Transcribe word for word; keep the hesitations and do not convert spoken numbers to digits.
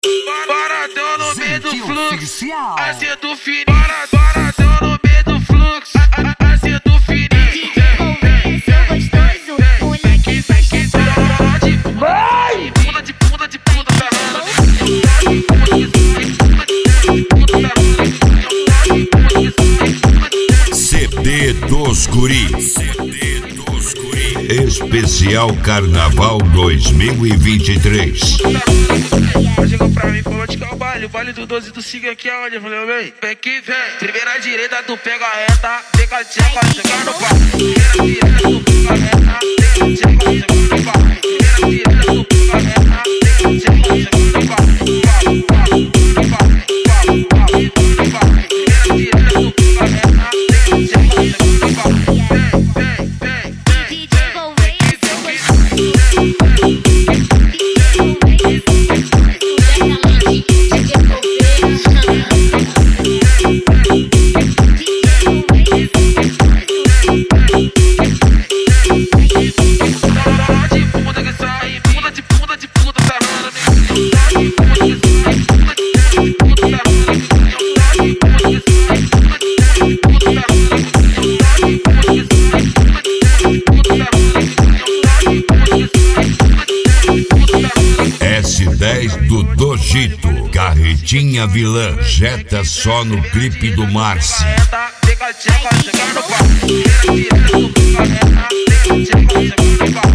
Paradão no meio do fluxo, assim do fininho. Paradão no meio do fluxo, assim do fininho. Seu gostoso, moleque faz Vai! Bunda de bunda de bunda da C D dos Guri. C D dos Guri. Especial Carnaval dois mil e vinte e três. Chegou pra mim, falou de que é o baile, o baile do doze do Siga aqui aonde? Eu falei, vem, vem que vem. Primeira direita, tu pega a reta, fica a tcheca, chega no pau. Primeira direita, tu pega a reta, fica a tcheca, chega no pau. Primeira direita, tu pega a reta, fica a tcheca, chega no pau. Primeira direita, tu pega a reta, fica a tcheca, chega no pau. Vem, vem, vem, vem, vem que S dez do Dojito, Carretinha Vilã, Jetta só no clipe do Marci. Fica a tcheca, chega no pau. Primeira direita, tu pega a reta, fica a tcheca, chega no pau.